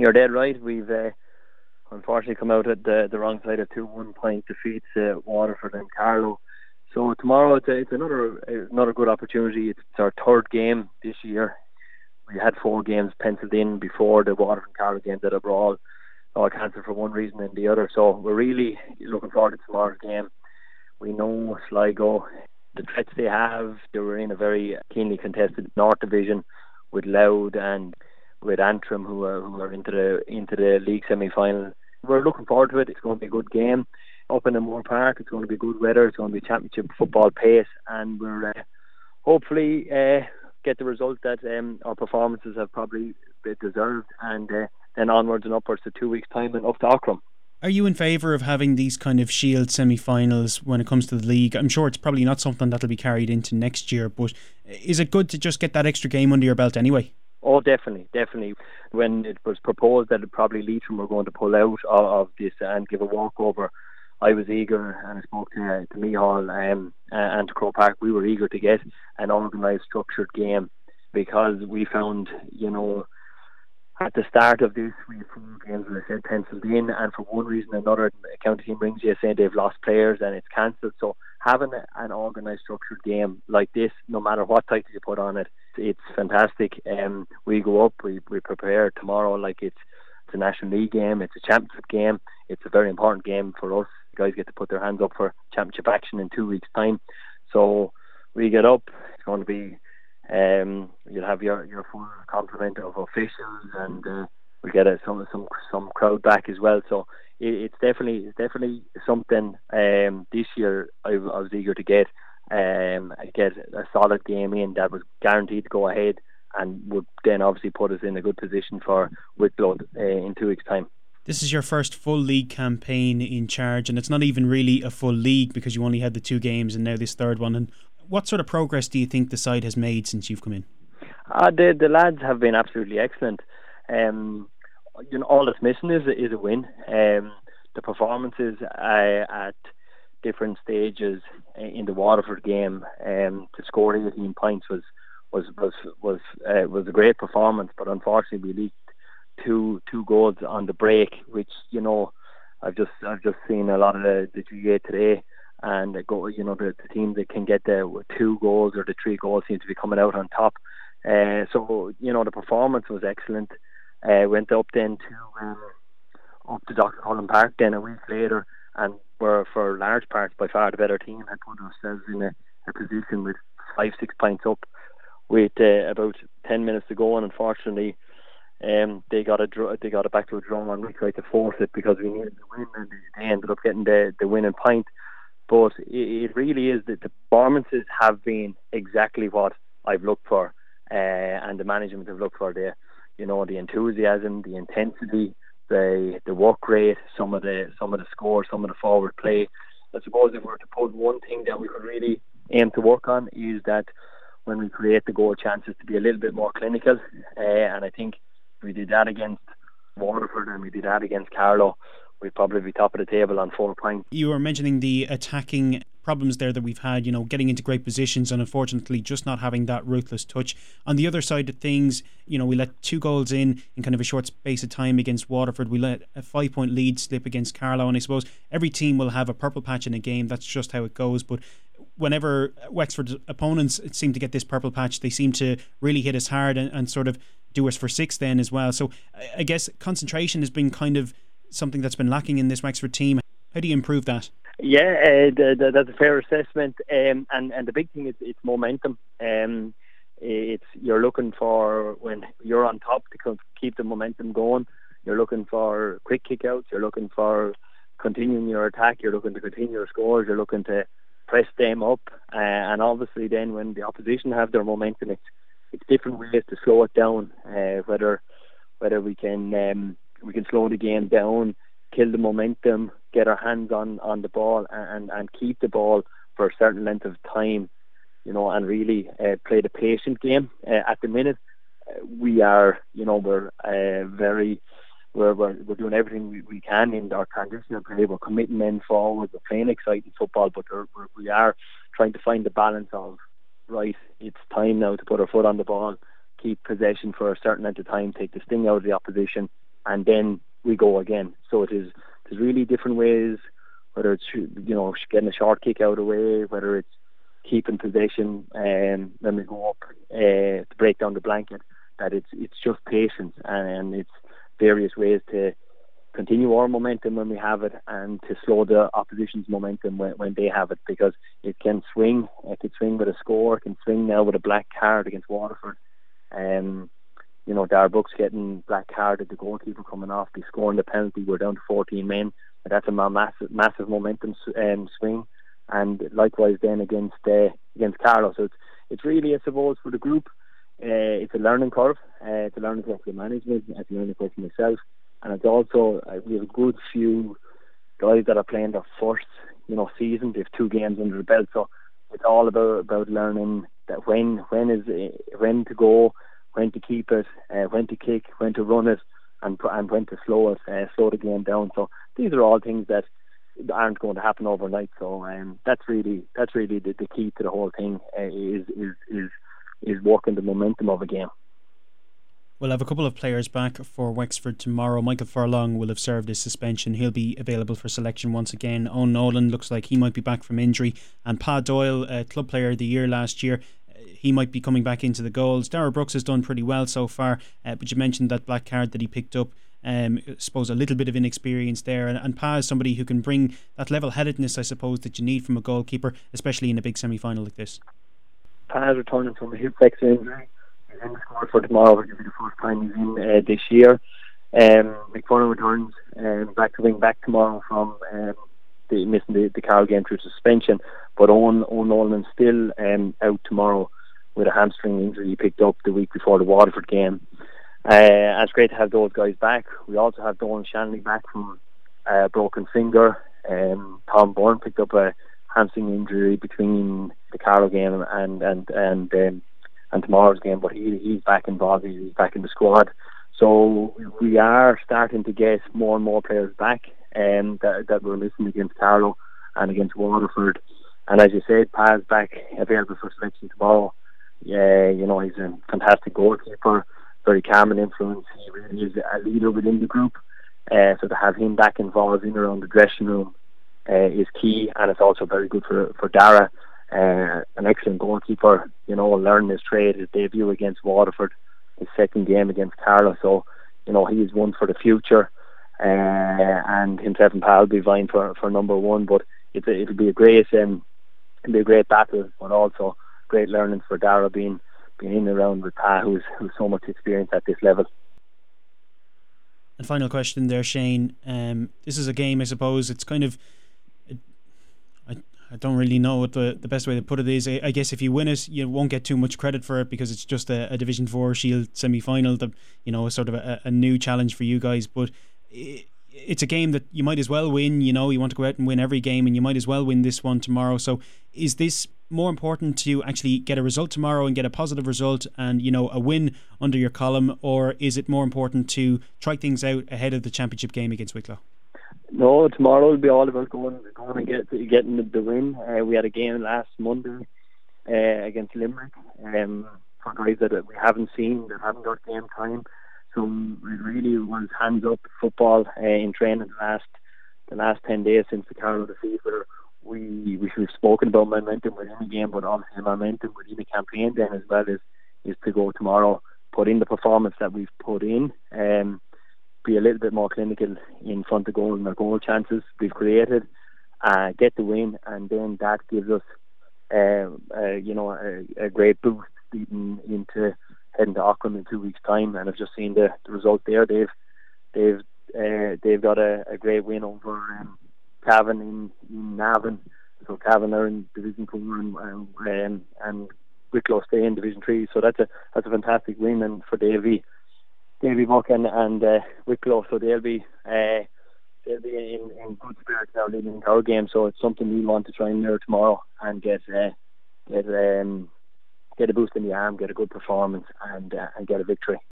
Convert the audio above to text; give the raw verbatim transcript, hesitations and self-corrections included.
You're dead right. We've uh, unfortunately come out at the, the wrong side of two one point defeats uh, Waterford and Carlow. So tomorrow it's, a, it's another another good opportunity. It's our third game this year. We had four games penciled in before the Waterford and Carlow game that were all, all cancelled for one reason and the other. So we're really looking forward to tomorrow's game. We know Sligo, the threats they have. They were in a very keenly contested North Division with Louth and with Antrim, who are who are into the into the league semi-final. We're looking forward to it. It's going to be a good game up in the Moore Park. It's going to be good weather. It's going to be championship football pace, and we're uh, hopefully uh, get the result that um, our performances have probably deserved, and uh, then onwards and upwards to two weeks' time and up to Auckland. Are you in favour of having these kind of Shield semi-finals when it comes to the league? I'm sure it's probably not something that'll be carried into next year, but is it good to just get that extra game under your belt anyway? Oh, definitely, definitely. When it was proposed that it probably Leitrim were going to pull out of, of this and give a walkover, I was eager, and I spoke to, uh, to Mihal um, and to Croke Park. We were eager to get an organised, structured game, because we found, you know, at the start of this, we had four games, as I said, penciled in, and for one reason or another, a county team rings you saying they've lost players and it's cancelled. So having a, an organised, structured game like this, no matter what title you put on it, it's fantastic. Um, we go up, we, we prepare tomorrow like it's, it's a National League game, it's a championship game, it's a very important game for us. The guys get to put their hands up for championship action in two weeks' time. So we get up, it's going to be Um, you'll have your, your full complement of officials, and uh, we'll get a, some some some crowd back as well. So it, it's definitely it's definitely something um, this year I, I was eager to get um, get a solid game in that was guaranteed to go ahead, and would then obviously put us in a good position for Wicklow uh, in two weeks' time. This is your first full league campaign in charge, and it's not even really a full league because you only had the two games and now this third one. And what sort of progress do you think the side has made since you've come in? Uh, the the lads have been absolutely excellent. Um, you know, all that's missing is is a win. Um, the performances uh, at different stages in the Waterford game, um, to score eighteen points was was was was uh, was a great performance. But unfortunately, we leaked two two goals on the break, which, you know, I've just I've just seen a lot of the, the G A A today. And they go, you know, the, the team that can get the two goals or the three goals seem to be coming out on top. Uh, so, you know, the performance was excellent. Uh, went up then to um, up to Doctor Cullen Park then a week later, and were for large parts by far the better team. Had put ourselves in a, a position with five, six points up with uh, about ten minutes to go, and unfortunately, um, they got a draw, they got it back to a draw, and we tried to force it because we needed to win, and they ended up getting the the winning point. But it really is that the performances have been exactly what I've looked for, uh, and the management have looked for. The, you know, the enthusiasm, the intensity, the the work rate, some of the some of the scores, some of the forward play. I suppose if we were to put one thing that we could really aim to work on is that when we create the goal chances, to be a little bit more clinical. Uh, and I think if we did that against Waterford and we did that against Carlow, we'd probably be top of the table on four points. You were mentioning the attacking problems there that we've had, you know, getting into great positions and unfortunately just not having that ruthless touch. On the other side of things, you know, we let two goals in in kind of a short space of time against Waterford. We let a five point lead slip against Carlow, and I suppose every team will have a purple patch in a game. That's just how it goes. But whenever Wexford's opponents seem to get this purple patch, they seem to really hit us hard and, and sort of do us for six then as well. So I guess concentration has been kind of something that's been lacking in this Wexford team. How do you improve that? Yeah, uh, the, the, that's a fair assessment. Um, and, and the big thing is it's momentum. Um, it's you're looking for, when you're on top, to keep the momentum going. You're looking for quick kick-outs. You're looking for continuing your attack. You're looking to continue your scores. You're looking to press them up. Uh, and obviously then when the opposition have their momentum, it's, it's different ways to slow it down. Uh, whether whether we can... Um, we can slow the game down, kill the momentum, get our hands on, on the ball and, and keep the ball for a certain length of time, you know, and really uh, play the patient game. Uh, at the minute, uh, we are, you know, we're uh, very, we're, we're we're doing everything we, we can in our transitional play. We're committing men forward, we're playing exciting football, but we're, we're, we are trying to find the balance of, right, it's time now to put our foot on the ball, keep possession for a certain length of time, take the sting out of the opposition, and then we go again. So it is there's really different ways, whether it's you know getting a short kick out of the way, whether it's keeping possession and um, when we go up uh, to break down the blanket. That it's it's just patience and, and it's various ways to continue our momentum when we have it and to slow the opposition's momentum when, when they have it, because it can swing. It can swing with a score. It can swing now with a black card against Waterford. Um, you know, Dara Brooks getting black carded, the goalkeeper coming off, they scoring the penalty. We're down to fourteen men. That's a massive, massive momentum um, swing. And likewise then against uh, against Carlow. So it's it's really, I suppose, for the group, uh, it's a learning curve. Uh, it's a learning curve for the management. It's a learning curve for myself. And it's also, uh, we have a good few guys that are playing their first, you know, season. They have two games under the belt. So it's all about about learning that when when is when to go, when to keep it, uh, when to kick, when to run it, and and when to slow it, uh, slow the game down. So these are all things that aren't going to happen overnight. So um, that's really that's really the, the key to the whole thing, uh, is is is is working the momentum of a game. We'll have a couple of players back for Wexford tomorrow. Michael Furlong will have served his suspension. He'll be available for selection once again. Owen Nolan looks like he might be back from injury. And Pa Doyle, uh, club player of the year last year, he might be coming back into the goals. Dara Brooks has done pretty well so far, uh, but you mentioned that black card that he picked up. Um, I suppose a little bit of inexperience there, and, and Pa is somebody who can bring that level-headedness, I suppose, that you need from a goalkeeper, especially in a big semi-final like this. Pa is returning from a hip flexor injury. He's in the squad for tomorrow, which will be the first time he's in uh, this year. Um, McFarlane returns um, back to wing back tomorrow from um, the, missing the, the Carroll game through suspension, but Owen, Owen Nolan's still um, out tomorrow with a hamstring injury he picked up the week before the Waterford game. Uh, and it's great to have those guys back. We also have Donald Shanley back from a uh, broken finger. Um, Tom Bourne picked up a hamstring injury between the Carlow game and and and um, and tomorrow's game, but he he's back involved. He's back in the squad. So we are starting to get more and more players back, um, that that we're missing against Carlow and against Waterford. And as you said, Paz back available for selection tomorrow. Yeah, you know, he's a fantastic goalkeeper, very calm and influence. He really is a leader within the group. Uh, so to have him back involved in around the dressing room uh, is key, and it's also very good for for Dara. Uh, an excellent goalkeeper, you know, learning his trade, his debut against Waterford, his second game against Carlow. So, you know, he's one for the future, uh, and himself and Pal will be vying for, for number one. But it's a, it'll be a great, um, it'll be a great battle, but also great learning for Dara being being in and around with Pa, who's who's so much experience at this level. And final question there, Shane. Um, this is a game, I suppose. It's kind of, it, I I don't really know what the, the best way to put it is. I, I guess if you win it, you won't get too much credit for it because it's just a, a Division Four Shield semi-final. That, you know, sort of a, a new challenge for you guys. But it, it's a game that you might as well win. You know, you want to go out and win every game, and you might as well win this one tomorrow. So is this more important to actually get a result tomorrow and get a positive result and, you know, a win under your column, or is it more important to try things out ahead of the championship game against Wicklow? No, tomorrow will be all about going going and get, getting the, the win. Uh, we had a game last Monday uh, against Limerick, um, for guys that we haven't seen, that haven't got game time. So it really was hands up football uh, in training the last the last ten days since the Carlow defeat. Where we we've spoken about momentum within the game, but obviously momentum within the campaign then as well is is to go tomorrow, put in the performance that we've put in, um, be a little bit more clinical in front of goal and our goal chances we've created, uh, get the win, and then that gives us uh, uh, you know a, a great boost leading into heading to Auckland in two weeks' time. And I've just seen the, the result there. They've they've uh, they've got a, a great win over um, Cavan in, in Navan. So Cavan are in Division Four and um, and Wicklow stay in Division Three. So that's a that's a fantastic win, and for Davy Davy Buck and, and uh, Wicklow. So they'll be uh, they'll be in, in good spirits now leading into our game. So it's something we want to try and mirror tomorrow and get uh, get um. get a boost in the arm, get a good performance, and uh, and get a victory.